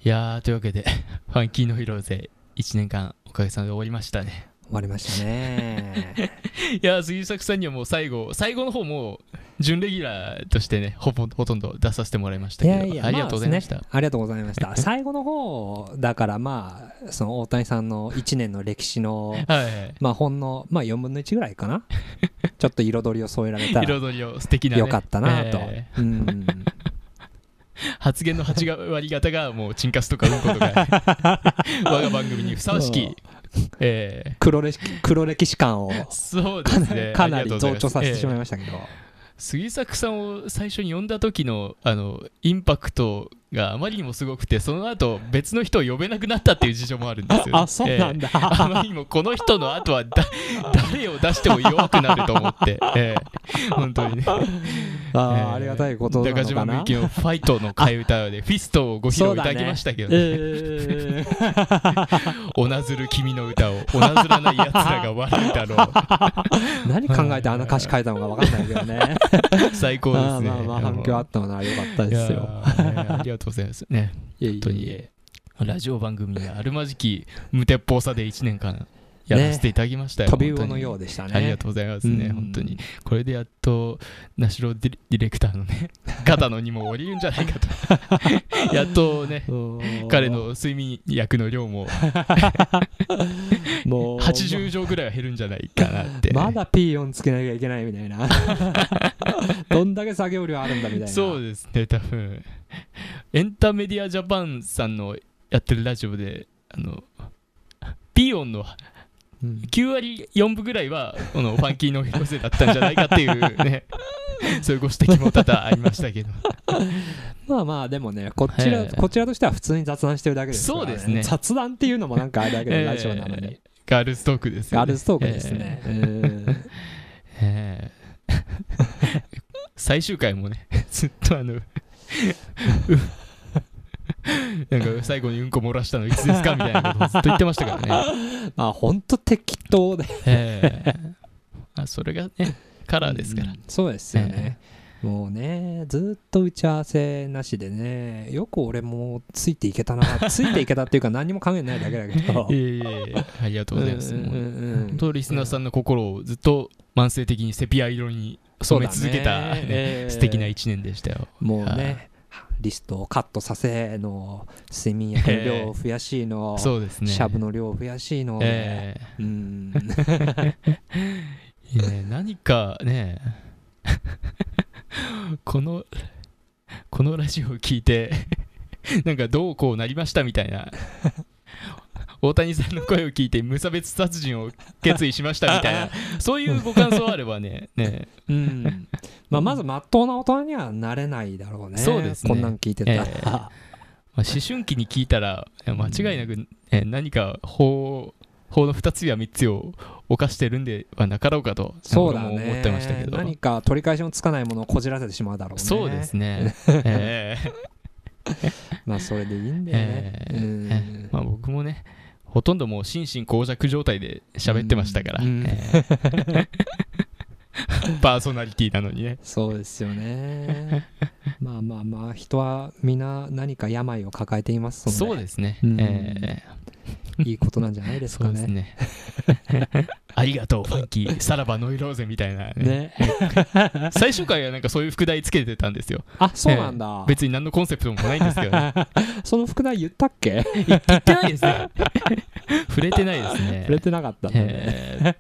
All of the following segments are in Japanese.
いやー、というわけでファンキーのヒーローゼ1年間おかげさまで終わりましたね。 終わりましたね。 いやー、杉作さんにはもう最後の方も準レギュラーとしてね、ほとんど出させてもらいましたけど、ありがとうございました。 ありがとうございました。最後の方だから、まあその大谷さんの1年の歴史のはいはい、 まあほんの、まあ、4分の1ぐらいかな。ちょっと彩りを添えられたら彩りを素敵な、ね、 よかったなと、 発言の8割方がもうチンカスとかうんことか我が番組にふさわしき、 黒歴史感をそうです、ね、 かなり増長させてしまいましたけど、 杉作さんを最初に呼んだ時のインパクトがあまりにもすごくて、その後別の人を呼べなくなったっていう事情もあるんですよ、 あ、そうなんだ、 あまりにもこの人の後は誰を出しても弱くなると思って、本当にね、 ありがたいことなのかな。 中島みゆきのファイトの替え歌でフィストをご披露いただきましたけどね、おなずる君の歌をおなずらない奴らが笑うだろう何考えてあの歌詞書いたのか分かんないけどね最高ですね。 まあ反響あったのは良かったですよ。 ありがとうございますね。本当にラジオ番組にあるまじき無鉄砲さで1年間やらせていただきましたよ、 飛び魚のようでしたね。 ありがとうございますね。本当にこれでやっとナシロディレクターのね肩の荷も下りるんじゃないかとやっとね彼の睡眠薬の量ももう80錠ぐらいは減るんじゃないかなって、 まだ P4 つけなきゃいけないみたいなどんだけ作業量あるんだみたいな。 そうですね、多分エンタメディアジャパンさんのやってるラジオでピーオンの9割4分ぐらいはこのファンキーの広瀬だったんじゃないかっていうねそういうご指摘も多々ありましたけどまあまあでもねこちらとしては普通に雑談してるだけですからね。 そうですね、 雑談っていうのもなんかあれだけどラジオなのに、 ガールズトークですよね。 ガールズトークですね、 最終回もねずっとなんか最後にうんこ漏らしたのいつですかみたいなことをずっと言ってましたからね。 まあほんと適当でそれがねカラーですから、 そうですよね、もうねずっと打ち合わせなしでね、よく俺もついていけたなついていけたっていうか何も考えないだけだけどありがとうございます。本当リスナーさんの心をずっと慢性的にセピア色に染め続けた、素敵な1年でしたよ。 もうねリストをカットさせの、睡眠薬の量を増やしの、 そうですね、 シャブの量を増やしの、 何かねこのラジオを聞いてなんかどうこうなりましたみたいな大谷さんの声を聞いて無差別殺人を決意しましたみたいなそういうご感想あればねまあ、まず真っ当な大人にはなれないだろうね。 そうですね、 こんなん聞いてたら、 まあ、思春期に聞いたら間違いなく、何か法の2つや3つを犯してるんではなかろうかとそうだね、 思ってましたけど、 何か取り返しのつかないものをこじらせてしまうだろうね。 そうですねまあそれでいいんだよね、 まあ、僕もねほとんどもう心神耗弱状態で喋ってましたから、パーソナリティなのにね。 そうですよねまあまあまあ人はみんな何か病を抱えていますので、 そうですね、 いいことなんじゃないですかね。 そうですねありがとうファンキーさらばノイローゼみたいな ね最終回はなんかそういう副題つけてたんですよ。 あ、そうなんだ、 別に何のコンセプトもないんですけどねその副題言ったっけ言ってないですね触れてないですね。 触れてなかったんだね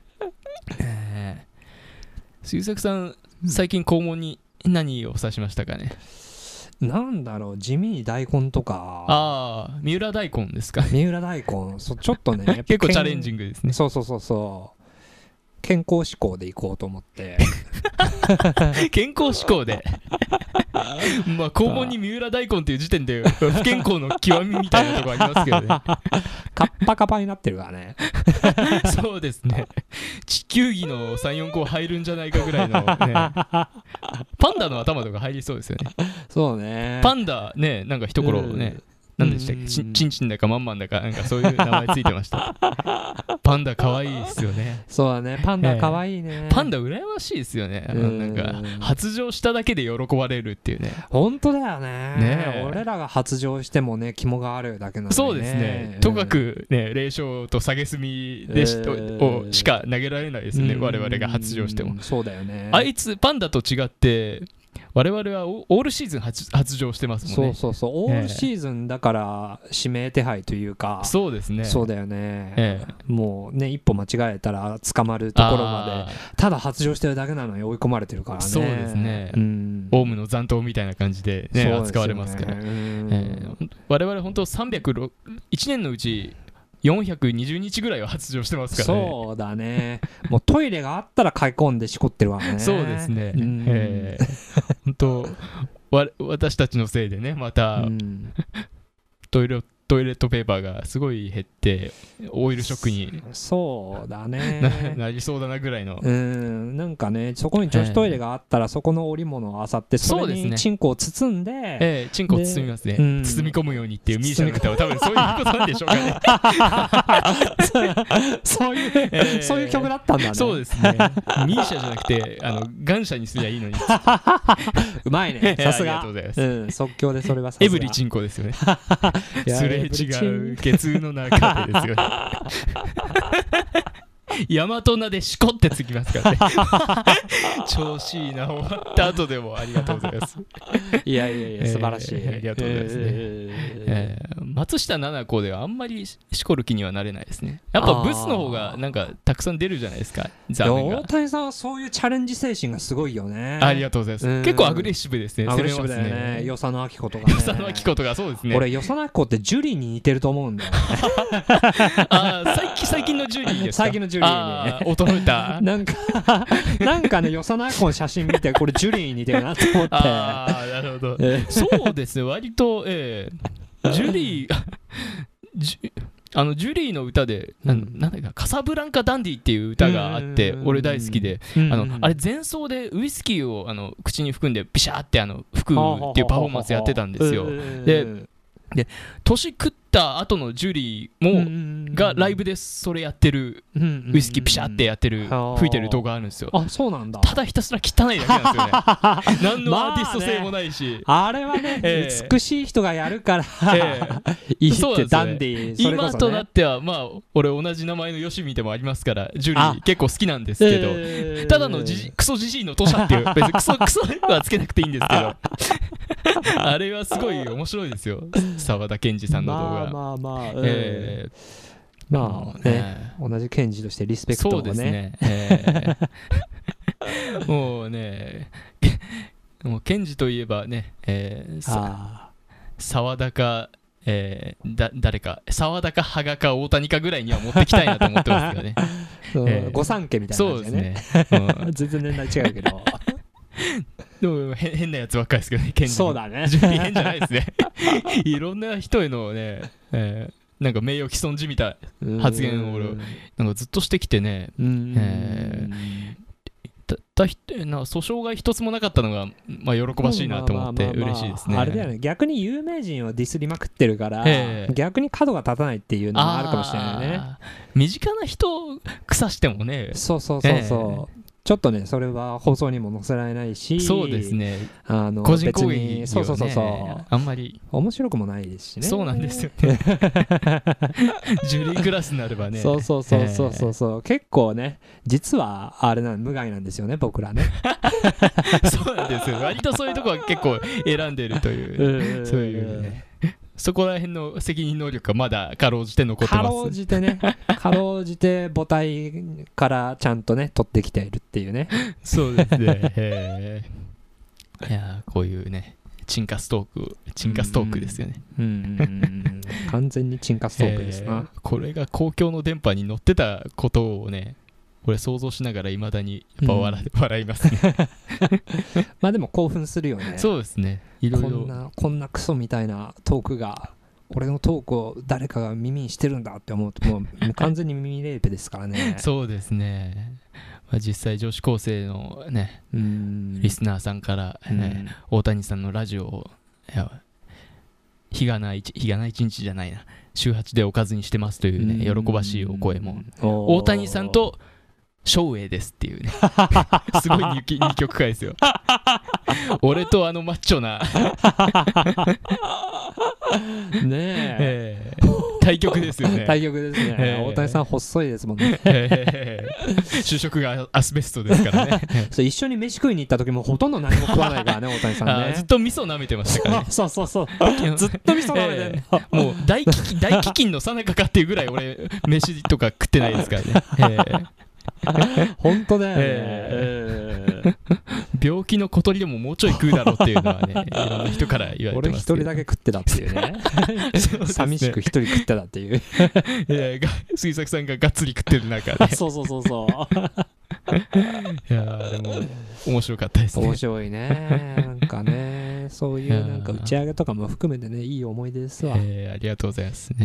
杉作さん最近肛門に何を刺しましたかね。 なんだろう、地味に大根とか。 ああ、三浦大根ですか。 三浦大根、ちょっとね結構チャレンジングですね。 そう健康志向でいこうと思って健康志向でまあ肛門に三浦大根っていう時点で不健康の極みみたいなところありますけどねカッパカパになってるからねそうですね、地球儀の 3,4 個入るんじゃないかぐらいの、ね、パンダの頭とか入りそうですよね。 そうね、 パンダね、なんか一頃ね、 何でしたっけ、チンチンだかマンマンだかなんかそういう名前ついてましたパンダ可愛いですよね。 そうだね、パンダ可愛いね、 パンダ羨ましいですよね。なんか発情しただけで喜ばれるっていうね。 本当だよね。 ね、 俺らが発情してもね肝があるだけなのにね。 そうですね、とかくね霊障と下げすみでをしか投げられないですね、我々が発情しても。 そうだよね。 あいつパンダと違って我々はオールシーズン発情してますもんね。 そうオールシーズンだから指名手配というか、 そうですね、 そうだよね、もうね一歩間違えたら捕まるところまでただ発情してるだけなのに追い込まれてるからね。 そうですね、オウムの残党みたいな感じで、ね、扱われますから、我々本当1年のうち420日ぐらいは発情してますからね。 そうだね、もうトイレがあったら買い込んでしこってるわね。 そうですね、本当私たちのせいでねまた、トイレットペーパーがすごい減ってオイルショックにそうだねなりそうだなぐらいの。 なんかねそこに女子トイレがあったら、そこの織物を漁ってそれにチンコを包んで、 チンコを包みますね、包み込むようにっていうミーシャの歌は多分そういうことなんでしょうかねそういう曲だったんだね。 そうですね、ミーシャじゃなくてガンシャにすりゃいいのにうまいね、さすが。 ありがとうございます、 即興でそれはさすが。 エブリチンコですよねすれ違うケツの中でですよね大和なでしこってつきますからね調子いいな、終わった後でもありがとうございますいや素晴らしい、 ありがとうございますね、松下奈々子ではあんまりしこる気にはなれないですね。やっぱブスの方がなんかたくさん出るじゃないですか、ザーメンが。 大谷さんはそういうチャレンジ精神がすごいよね。 ありがとうございます。結構アグレッシブですね。 アグレッシブだよね。与謝野晶子とかね。 与謝野晶子とかそうですね。 俺与謝野晶子ってジュリーに似てると思うんだよね最近のジュリーですか。 最近のジュリーね。 衰えたなんかね与謝野晶子の写真見てこれジュリーに似てるなと思って。 なるほど、そうですね、割と、ジュリージュリーの歌で、なんだかカサブランカ・ダンディっていう歌があって、俺大好きで、あれ前奏でウイスキーを口に含んでビシャーって吹くっていうパフォーマンスやってたんですよ。で年食った後のジュリーがライブでそれやってる、ウイスキーピシャってやってる、吹いてる動画あるんですよ。 あ、そうなんだ。 ただひたすら汚いだけなんですよね何のアーティスト性もないし、 あれはね、美しい人がやるからいいってダンディー。 今となってはまあ俺同じ名前のヨシミでもありますからジュリー結構好きなんですけど、ただのクソジジイのトシャっていう別にクソはつけなくていいんですけどあれはすごい面白いですよ、沢田研二さんの動画。 まあね、同じケンジとしてリスペクトをね。そうですね、 もうねもうケンジといえばね、沢田か、誰か沢田か羽賀か大谷かぐらいには持ってきたいなと思ってますよね御三家みたいな感じでね。全然年代違うけどでも変なやつばっかりですけどね、ケンジ。 そうだね。 変じゃないですねいろんな人へのね、なんか名誉毀損じみた発言をなんかずっとしてきてね、訴訟が一つもなかったのが、まあ、喜ばしいなと思って嬉しいですね。 あれだよね、逆に有名人をディスりまくってるから、逆に角が立たないっていうのもあるかもしれないね。 身近な人を腐してもね、 そうちょっとねそれは放送にも載せられないし、 そうですね、 個人攻撃、 そうあんまり面白くもないですしね。 そうなんですよねジュリークラスになればね、 そう結構ね実はあれ無害なんですよね僕らねそうなんですよ、割とそういうとこは結構選んでるというそういうね、そこら辺の責任能力がまだかろうじて残ってます。 かろうじてねかろうじて母体からちゃんとね取ってきているっていうねそうですねいやこういうねチンカストークですよね。 完全にチンカストークですな。 これが公共の電波に乗ってたことをねこれ想像しながらいまだにやっぱ笑いますねまあでも興奮するよね。 そうですね、いろいろこんなクソみたいなトークが俺のトークを誰かが耳にしてるんだって思うともう完全に耳レイプですからねそうですね、まあ、実際女子高生のねリスナーさんから、大谷さんのラジオを日がない一日じゃないな、週8でおかずにしてますというね、喜ばしいお声も、大谷さんと照英ですっていうねすごい二曲会ですよ俺とあのマッチョなねえ、 対局ですよね。 対局ですね。大谷さん細いですもんね。 主食がアスベストですからねそう、一緒に飯食いに行った時もほとんど何も食わないからね、大谷さんね。 ずっと味噌舐めてましたからね。 そうずっと味噌舐めてんの、 もう大飢饉の最中かっていうぐらい俺飯とか食ってないですからね。 本当だよね。 病気の小鳥でももうちょい食うだろうっていうのはね、いろんな人から言われてますけど。 俺一人だけ食ってたっていうね寂しく一人食ってたっていう杉作さんががっつり食ってる中でそういやでも面白かったですね。 面白いね。なんかね、そういうなんか打ち上げとかも含めてね、いい思い出ですわ。 ありがとうございますね。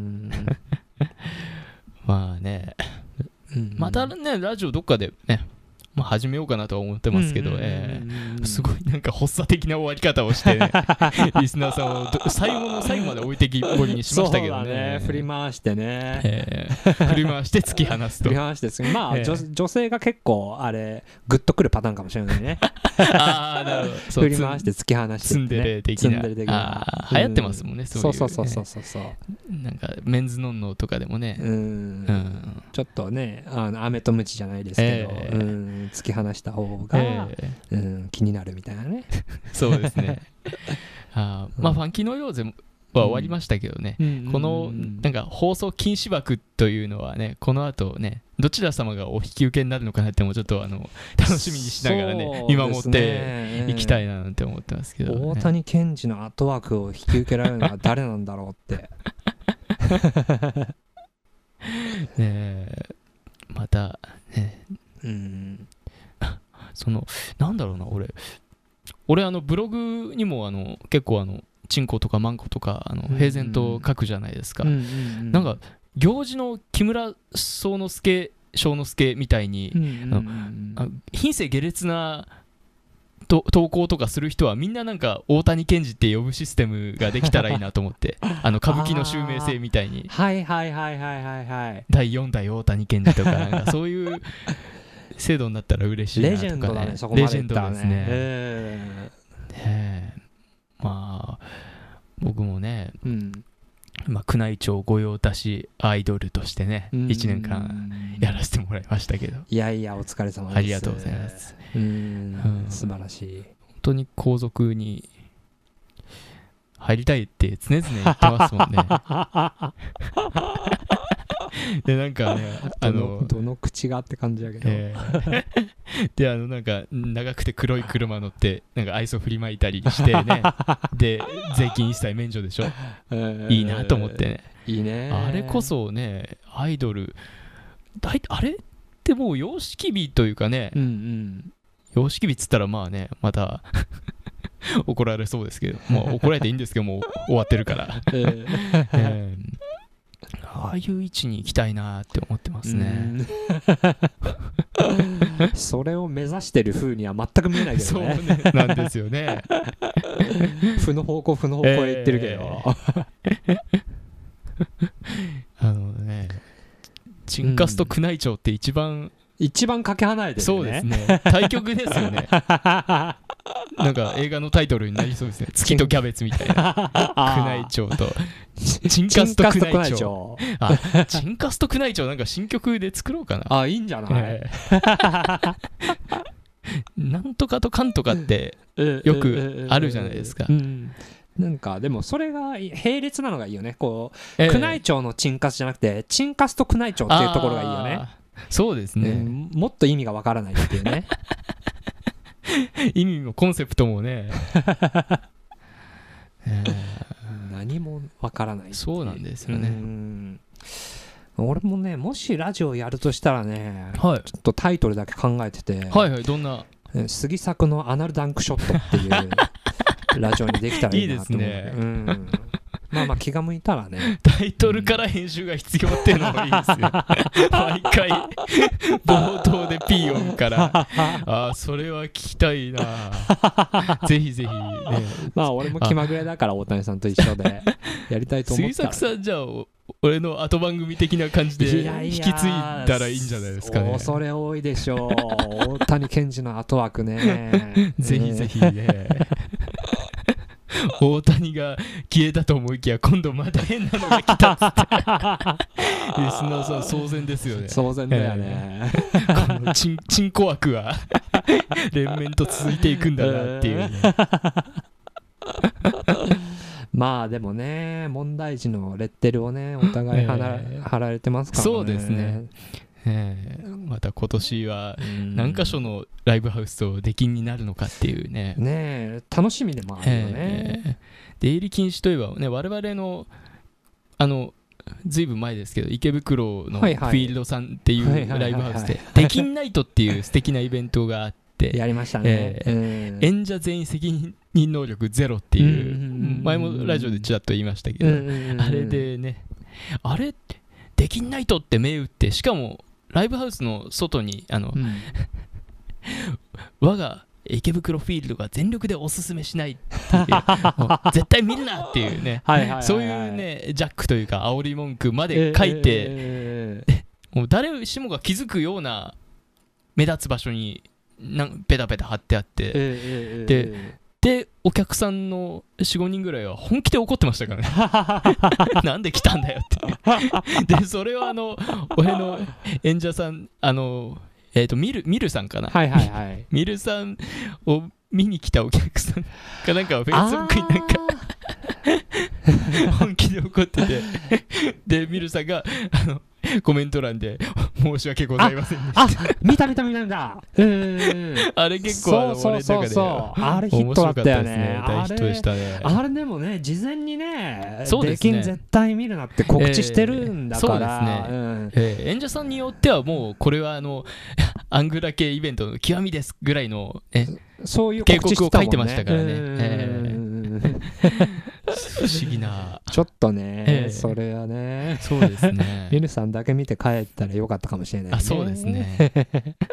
まあね、またね、ラジオどっかでね、始めようかなとは思ってますけど、すごいなんか発作的な終わり方をしてねリスナーさんを最後の最後まで置いてきぼりにしましたけど ね。 振り回してね、 振り回して突き放すと。 振り回してまあ、女性が結構あれグッとくるパターンかもしれないねああ、なるほど。 振り回して突き放して、ね、 ツンデレ的な。流行ってますもんね、そういう、ね。そうなんかメンズノンノとかでもね、 ちょっとね、飴とムチじゃないですけど、突き放した方が、気になるみたいなねそうですねまあファンキーノイローゼは終わりましたけどね、このなんか放送禁止枠というのはね、この後ね、どちら様がお引き受けになるのかなってもちょっと楽しみにしながらね、見守っていきたいななんて思ってますけど、 大谷健二の後枠を引き受けられるのは誰なんだろうってまたね、なんだろうな、俺ブログにも結構チンコとかマンコとか平然と書くじゃないですか。なんか行事の木村庄之助みたいに、品性下劣な投稿とかする人はみんななんか大谷健二って呼ぶシステムができたらいいなと思って歌舞伎の襲名制みたいに第4代大谷健二とか、なんかそういう制度になったら嬉しいなとかね。 レジェンドだね、そこまでいったらね。 レジェンドですね。まあ僕もね、宮内庁御用達アイドルとしてね、1年間やらせてもらいましたけど、 いやいやお疲れ様です。 ありがとうございます。 素晴らしい。 本当に皇族に入りたいって常々言ってますもんねでなんかね、 どの口がって感じだけど、 でなんか長くて黒い車乗ってなんか愛想振りまいたりしてねで税金一切免除でしょ、いいなと思ってね。 いいね。 あれこそね、アイドルあれってもう様式美というかね、様式美っつったらまあね、また怒られそうですけど、もう怒られていいんですけど、もう終わってるからああいう位置に行きたいなって思ってますねそれを目指してる風には全く見えないけどね。 そうね、なんですよね負の方向へ行ってるけど、 ね、チンカスと宮内庁って一番かけ離れてるね。 そうですね、対局ですよねなんか映画のタイトルになりそうですね。月とキャベツみたいな宮内庁とチンカスと宮内庁。チンカスと宮内庁、なんか新曲で作ろうかな。 いいんじゃない、 なんとかとかんとかってよくあるじゃないですか。 なんかでもそれが並列なのがいいよね。こう、宮内庁のチンカスじゃなくてチンカスと宮内庁っていうところがいいよね。 そうですね、 もっと意味がわからないっていうね意味もコンセプトもね何もわからない。 そうなんですよね。 俺もね、もしラジオやるとしたらね、ちょっとタイトルだけ考えてて、 どんな杉作のアナルダンクショットっていうラジオにできたらいいなと思う。 いいですね。 まあまあ気が向いたらね。 タイトルから編集が必要っていうのもいいですよ毎回冒頭でピー音からそれは聞きたいなぜひぜひね。 まあ俺も気まぐれだから大谷さんと一緒でやりたいと思ったら、 杉作さんじゃあ俺の後番組的な感じで引き継いだらいいんじゃないですかね。 恐れ多いでしょう大谷健二の後枠ねぜひぜひね大谷が消えたと思いきや今度また変なのが来たっつってリスナーさん騒然ですよね。 騒然だよね、 このチンコ枠は連綿と続いていくんだなっていう、ねまあでもね問題児のレッテルをねお互い貼られてますからね。 そうですね、また今年は何か所のライブハウスと出禁になるのかっていうね。 楽しみでもあるよね。 出入り禁止といえばね我々のずいぶん前ですけど池袋のフィールドさんっていうライブハウスで出禁ナイトっていう素敵なイベントがあってやりましたね、 演者全員責任能力ゼロっていう前もラジオでちらっと言いましたけどあれでねあれ出禁ナイトって銘打ってしかもライブハウスの外に我が池袋フィールドが全力でおすすめしないっていう絶対見るなっていうねそういうねジャックというか煽り文句まで書いて、もう誰しもが気づくような目立つ場所にペタペタ貼ってあって、でお客さんの 4,5 人ぐらいは本気で怒ってましたからねなんで来たんだよってでそれは俺の演者さんミルさんかな、ミルさんを見に来たお客さんかなんかはフェイスブックになんか本気で怒っててでミルさんがコメント欄で申し訳ございませんでした見たあれ結構俺の中であれヒットだったよね。 大ヒットでしたね。 あれでもね事前にねそうですね出禁絶対見るなって告知してるんだから、 そうですね、演者さんによってはもうこれはアングラ系イベントの極みですぐらいの、 そういう警告を告知してたもんね。 書いてましたからね。不思議なちょっとね、それはねそうですねミルさんだけ見て帰ったらよかったかもしれないね。 そうですね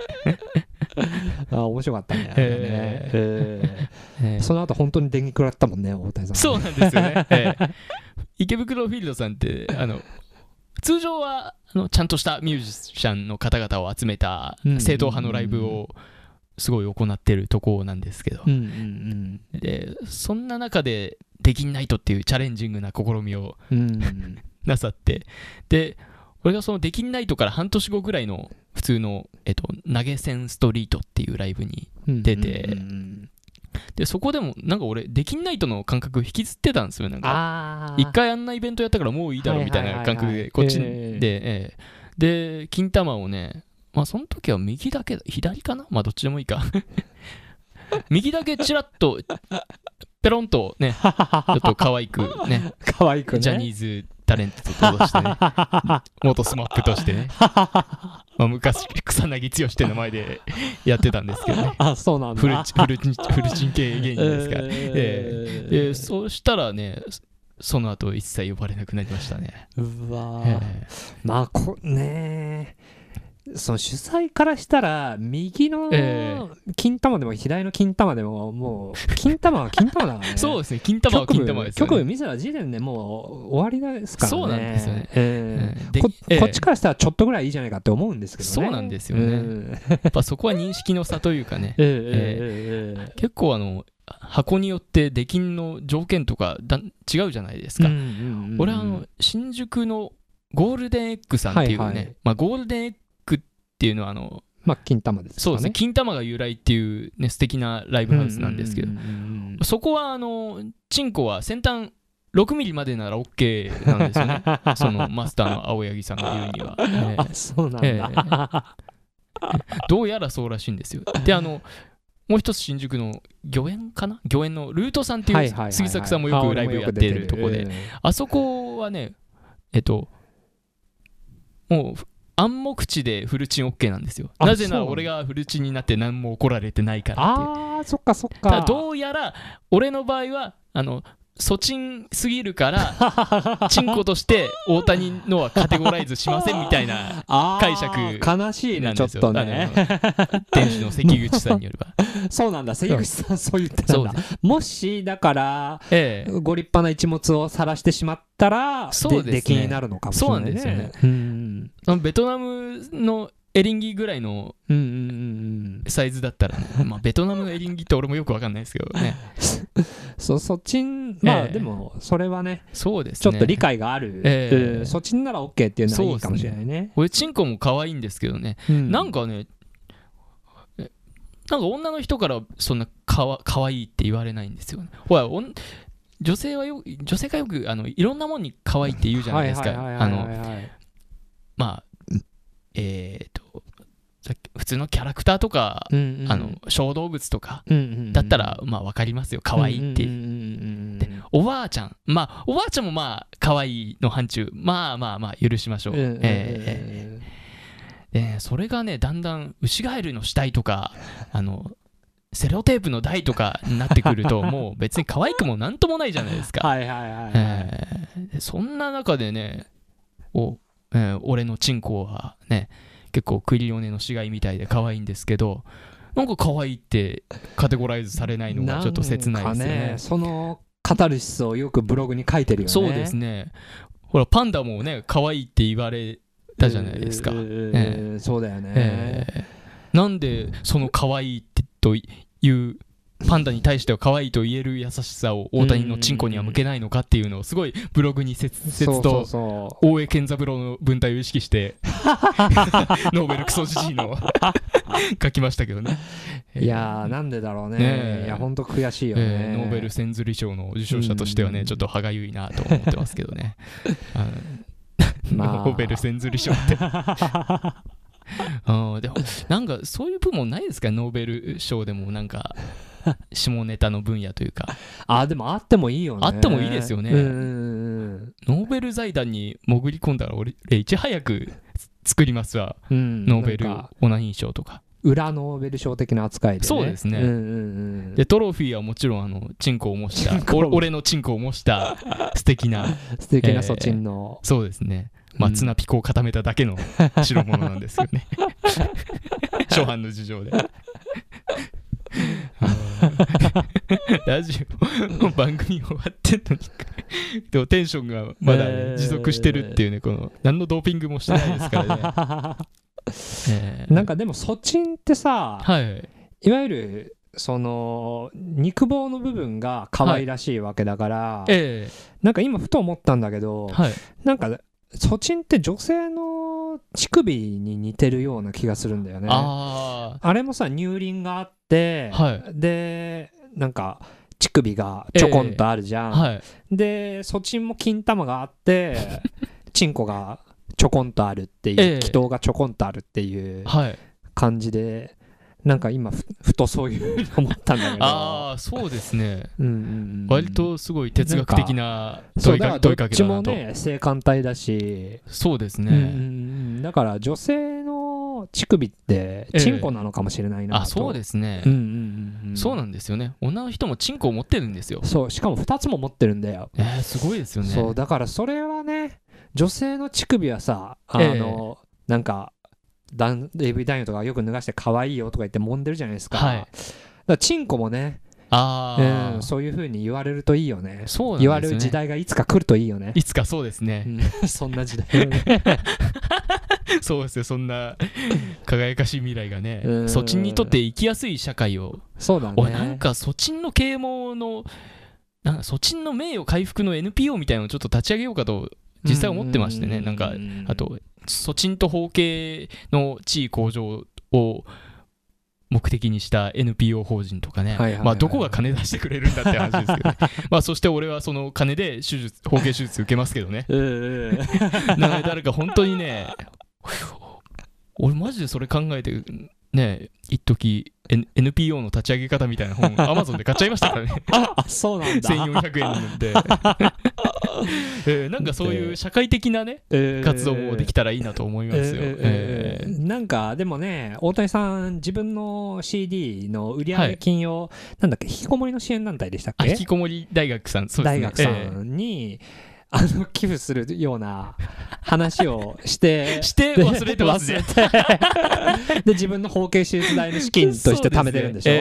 面白かったね、その後本当に電撃食らったもんね大谷さん。 そうなんですよね、池袋フィールドさんって通常はちゃんとしたミュージシャンの方々を集めた正統派のライブをすごい行ってるとこなんですけど、でそんな中でできんナイトっていうチャレンジングな試みをなさってで俺がそのできんナイトから半年後ぐらいの普通の、投げ銭ストリートっていうライブに出て、でそこでもなんか俺できんナイトの感覚引きずってたんですよ。なんか一回あんなイベントやったからもういいだろみたいな感覚でこっちで、で金玉をねまあその時は右だけ左かなまあどっちでもいいか右だけチラッとペロンとねちょっと可愛くねジャニーズタレントとしてね元スマップとしてねまあ昔草薙剛って名前でやってたんですけどねそうなんだ。 フルチン系芸人ですから、でそうしたらねその後一切呼ばれなくなりましたね。 うわまあねその主催からしたら右の金玉でも左の金玉でももう金玉は金玉だからねそうですね金玉は金玉ですよね。 局見せた時点でもう終わりですからね。 そうなんですよね、 こっちからしたらちょっとぐらいいいじゃないかって思うんですけどね。 そうなんですよね、やっぱそこは認識の差というかね、結構箱によって出禁の条件とか違うじゃないですか。俺新宿のゴールデンエッグさんっていうね、まあゴールデンエッグっていうのはまあ金玉ですかね。 そうですね金玉が由来っていうね素敵なライブハウスなんですけど、そこはチンコは先端6ミリまでなら OK なんですよねそのマスターの青柳さんが言うには、 そうなんだ、 どうやらそうらしいんですよ。でもう一つ新宿の御苑のルートさんっていう杉作さんもよくライブやってるとこで、あそこはねもう暗黙知でフルチン OK なんですよ。なぜなら俺がフルチンになって何も怒られてないからっていう。 そっかそっか。 どうやら俺の場合はソチンすぎるからチンコとして大谷のはカテゴライズしませんみたいな解釈悲しいねちょっとね。 店主の関口さんによればそうなんだ、関口さんそう言ってたんだ。もしだから、ご立派な一物を晒してしまったら出禁になるのかもしれないね。 そうなんですよね。そのベトナムのエリンギぐらいのサイズだったら、ね、まあベトナムのエリンギって俺もよくわかんないですけどね。 そっちまあでもそれはね、 そうですね、 ちょっと理解がある、そっちなら OK っていうのはいいかもしれないね。 俺チンコも可愛いんですけどね、なんかね、なんか女の人からそんな可愛いって言われないんですよね。ほら女性がよくいろんなもんに可愛いって言うじゃないですか。まあ普通のキャラクターとか、小動物とかだったらまあ分かりますよ、可愛いって。でおばあちゃんもまあ可愛いの範疇、まあ許しましょう。それがねだんだんウシガエルの死体とかセロテープの台とかになってくるともう別に可愛くもなんともないじゃないですか。そんな中でね俺のチンコはね結構クリオネの死骸みたいで可愛いんですけど、なんか可愛いってカテゴライズされないのがちょっと切ないですよね。 そのカタルシスをよくブログに書いてるよね。 そうですね。ほらパンダもね可愛いって言われたじゃないですか。 そうだよね。 なんでその可愛いってというパンダに対しては可愛いと言える優しさを大谷のチンコには向けないのかっていうのをすごいブログに切々と大江健三郎の文体を意識してノーベルクソじじいの書きましたけどね。 いやなんでだろうね。いや本当悔しいよね。 ノーベル千釣り賞の受賞者としてはねちょっと歯がゆいなと思ってますけどね。ノーベル千釣り賞ってでもなんかそういう部門ないですか、ノーベル賞でもなんか下ネタの分野というか。 でもあってもいいよね。 あってもいいですよね。ノーベル財団に潜り込んだら俺いち早く作りますわ、ノーベルオナニー賞とか裏ノーベル賞的な扱いでね。 そうですね、でトロフィーはもちろんチンコを模した俺のチンコを模した素敵なソチンの、 そうですね、綱ピコを固めただけの代物なんですよね。初版の事情で。ラジオ番組終わってんのにでもテンションがまだ、持続してるっていうね、この何のドーピングもしてないですからね。 なんかでもソチンってさ、いわゆるその肉棒の部分が可愛らしいわけだから、なんか今ふと思ったんだけど、なんかソチンって女性の乳首に似てるような気がするんだよね。あれもさ乳輪があって、でなんか乳首がちょこんとあるじゃん、でソチンも金玉があってチンコがちょこんとあるっていう、気筒がちょこんとあるっていう感じで、なんか今ふとそういうふうに思ったんだけど。 そうですね、割とすごい哲学的な問いかけだなと。どっちもね性感帯だし。 そうですね、 だから女性の乳首ってチンコなのかもしれないなと。 そうですね、そうなんですよね。女の人もチンコを持ってるんですよ。 そうしかも2つも持ってるんだよ。 すごいですよね。 そうだからそれはね、女性の乳首はさなんかAV 男優とかよく脱がして可愛いよとか言って揉んでるじゃないですか。だからチンコもね、そういう風に言われるといいよね。言われる時代がいつか来るといいよね。 いつかそうですね、 そんな時代ね。 そうですよ、そんな輝かしい未来がね、ソチンにとって生きやすい社会を。 そうだね。 俺なんかソチンの啓蒙のソチンの名誉回復の NPO みたいなのをちょっと立ち上げようかと実際思ってましてね。なんかあとソチンと包茎の地位向上を目的にした NPO 法人とかね、どこが金出してくれるんだって話ですけど、ね、そして俺はその金で包茎手術受けますけどね。誰か本当にね、俺マジでそれ考えてね一時NPO の立ち上げ方みたいな本Amazon で買っちゃいましたからねそうなんだ 1400円なんでなんかそういう社会的なね、活動もできたらいいなと思いますよ。 なんかでもね、大谷さん自分の CD の売上金を、なんだっけ、引きこもりの支援団体でしたっけ？ 引きこもり大学さん、そうですね、 大学さんに、寄付するような話をして忘れてますねで自分の包茎手術代の資金として貯めてるんでしょ。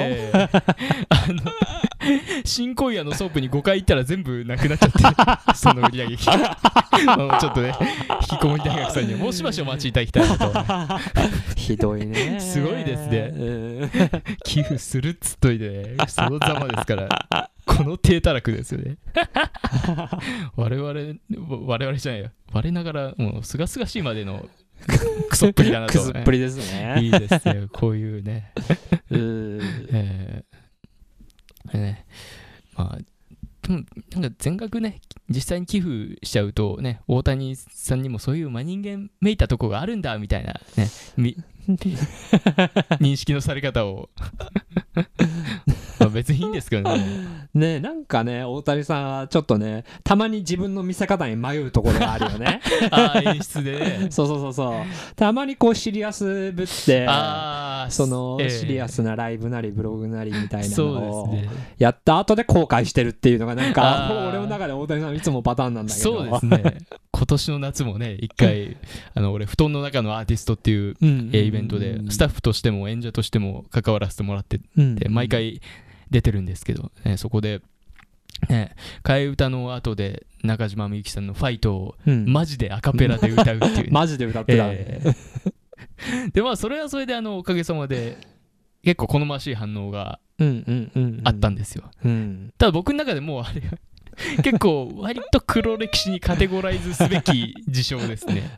新小岩のソープに5回行ったら全部なくなっちゃってその売り上げ金ちょっとね、引きこもり大学さんにはもうしばしお待ちいただきたいなとひどいね、 すごいですね、寄付するっつっといて、そのざまですからこの低たらくですよね我々じゃないよ、我ながらもうすがすがしいまでのクソっぷりだなと、 クソっぷりですね。 いいですね、こういうねまあでもなんか全額ね実際に寄付しちゃうとね、大谷さんにもそういう真人間めいたとこがあるんだみたいなね認識のされ方をまあ別にいいんですけどね。 ね、なんかね、大谷さんはちょっとね、たまに自分の見せ方に迷うところがあるよね演出でねそうたまにこうシリアスぶって、そのシリアスなライブなりブログなりみたいなのをやった後で後悔してるっていうのがなんか俺の中で大谷さんいつもパターンなんだけど。 そうですね今年の夏もね一回俺布団の中のアーティストっていうイベントでスタッフとしても演者としても関わらせてもらってて、毎回出てるんですけど、そこで替え歌の後で中島みゆきさんのファイトをマジでアカペラで歌うっていう、ねマジで歌ってた、 でまあそれはそれでおかげさまで結構好ましい反応があったんですよ。ただ僕の中でもうあれ結構割と黒歴史にカテゴライズすべき事象ですね。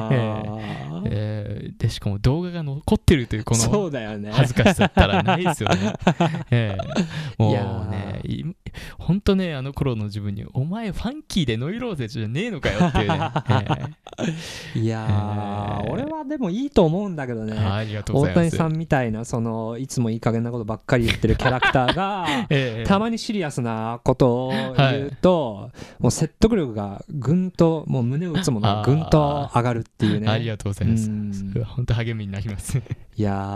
でしかも動画が残ってるというこの恥ずかしさったらないですよね。もうねほんとね、あの頃の自分にお前ファンキーでノイローゼじゃねえのかよっていうねいやー、俺はでもいいと思うんだけどね。 ありがとうございます。 大谷さんみたいなそのいつもいい加減なことばっかり言ってるキャラクターがたまにシリアスなことを言うと、もう説得力がぐんと、もう胸を打つものがぐんと上がるっていうね。 ありがとうございます。それは本当励みになりますいや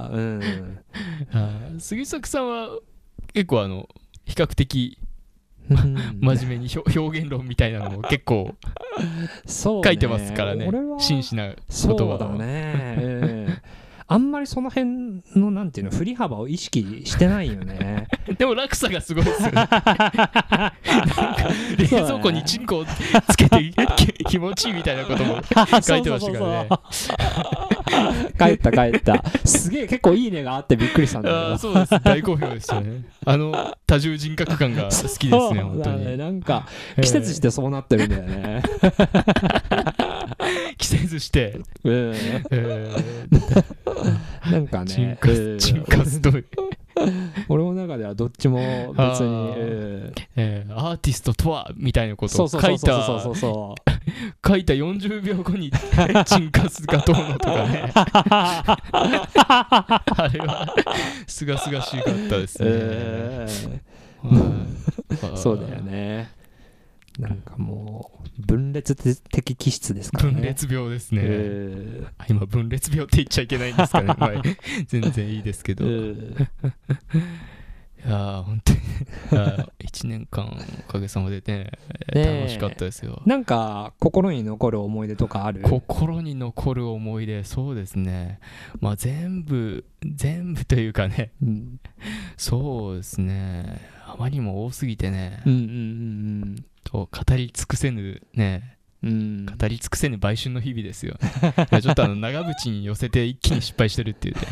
ー、 杉作さんは結構比較的真面目に表現論みたいなのも結構書いてますからね。真摯な言葉そうだね。あんまりその辺のなんていうの振り幅を意識してないよね。 でも落差がすごいですよね。なんか冷蔵庫にチンコをつけて気持ちいいみたいなことも書いてましたからね。 帰ったすげえ結構いいねがあってびっくりしたんだけど。 そうです、大好評でしたね。多重人格感が好きですね。本当になんか季節してそうなってるんだよね。 季節してなんかね、 チンカストイ俺の中ではどっちも別にアーティストとはみたいなことを書いた40秒後にチンカスがどうのとかねあれはすがすがしかったですね。 そうだよね。なんかもう分裂的気質ですからね。 分裂病ですね。今分裂病って言っちゃいけないんですかね。全然いいですけど。いや本当に1年間おかげさまでね楽しかったですよ。 なんか心に残る思い出とかある？ 心に残る思い出、そうですね。まあ全部というかね、そうですね。あまりにも多すぎてね。語り尽くせぬね、語り尽くせぬ売春の日々ですよ。ちょっと長渕に寄せて一気に失敗してるっていうね。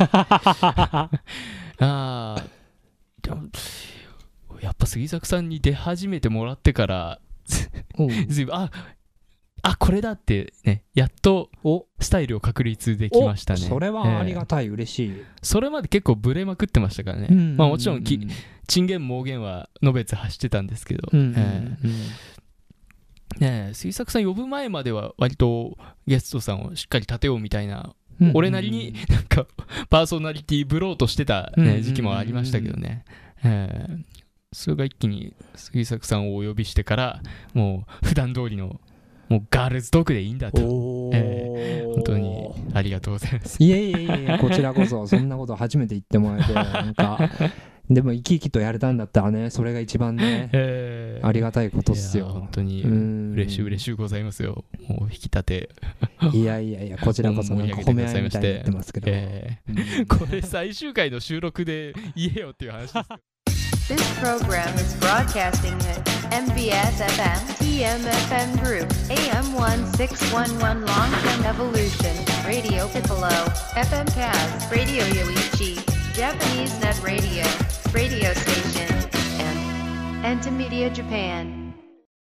でもやっぱ杉作さんに出始めてもらってからずいぶんこれだってね、やっとスタイルを確立できましたね。 それはありがたい、嬉しい。 それまで結構ブレまくってましたからね。まあもちろん珍言妄言はのべつ発してたんですけど、杉作さん呼ぶ前までは割とゲストさんをしっかり立てようみたいな俺なりになんかパーソナリティブローとしてた、時期もありましたけどね。それが一気に杉作さんをお呼びしてからもう普段通りのもうガールズトークでいいんだと、本当にありがとうございます。 いえこちらこそそんなこと初めて言ってもらえてなんかでも生き生きとやれたんだったらね、それが一番ね、ありがたいことっすよ。 本当に嬉しいございますよ。もう引き立ていやこちらこそなんか褒め合いみたいになってますけど、 これ最終回の収録で言えよっていう話です。 This program is broadcasting at MBS FM TMFM Group AM1611 Long-Term Evolution Radio Piccolo FM Kaz Radio Yoichi Japanese Net Radio Radio Station and Entimedia Japan